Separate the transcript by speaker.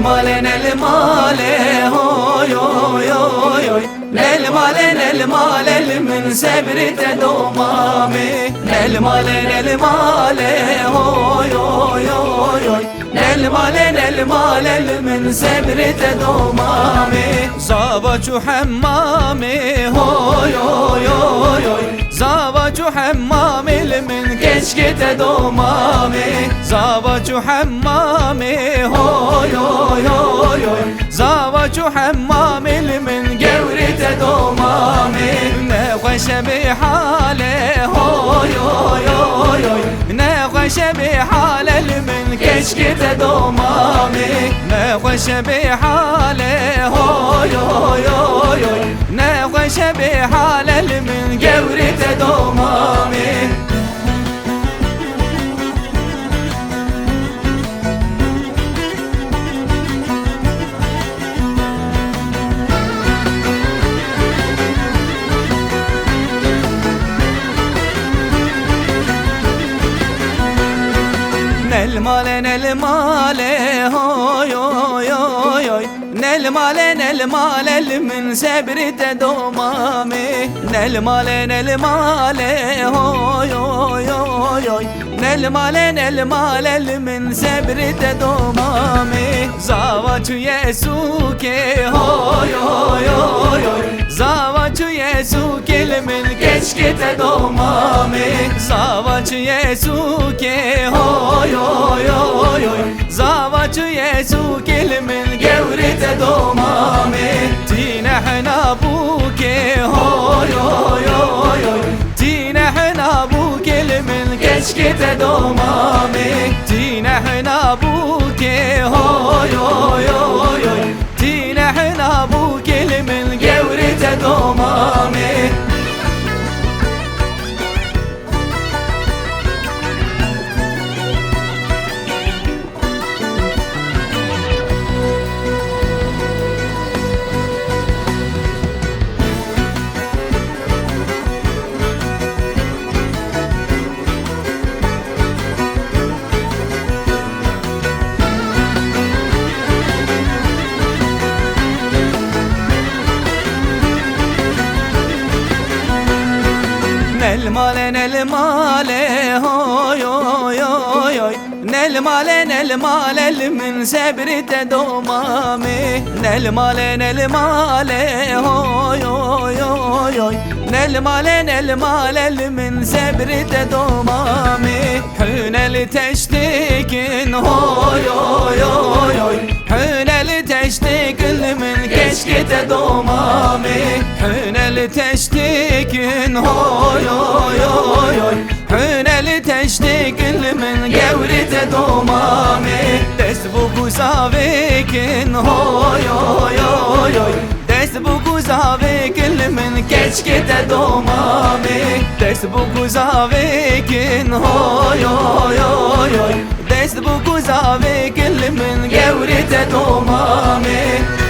Speaker 1: male nel male hoy hoy hoy hoy nel male من سبرت دومامي نل مale hoy hoy hoy hoy نل male من سبرت دومامي زاوج حمامي hoy hoy hoy hoy زاوج حمامي من كشكت دومامي زاوج حمامي hoy hoy hoy hoy زاوج حمامي من قورت دومامي نخش بحاله hoy hoy hoy hoy نخش بحاله من كشكت دومامي نخش بحاله hoy hoy hoy hoy نخش بحاله من قورت دومامي نل مale hoy hoy hoy hoy نل male من سبرت دومامي نل male hoy hoy hoy hoy نل male من سبرت دومامي زاوج يسوك hoy hoy hoy hoy زاوج يسوك من كشكت دومامي زاوج يسوك hoy hoy hoy hoy زاوج يسوك من قورت دومامي تينحنا ابوك hoy hoy hoy hoy تينحنا ابوك من كشكت دومامي تينحنا ابوك hoy hoy hoy hoy تينحنا ابوك من قورت دومامي نل male hoy hoy hoy hoy نل male من سبرت دومامي نل male hoy hoy hoy hoy نل male من سبرت دومامي حين لتشتكن hoy hoy hoy hoy حين لتشتكن من كشكت دومامي حين لتشتكن hoy hoy hoy hoy حين لتشتكن من قورت دومامي دسبوك زاويكن hoy hoy hoy hoy دسبوك زاويكن من كشكت دومامي دسبوك زاويكن hoy hoy hoy hoy دسبوك زاويكن من قورت دومامي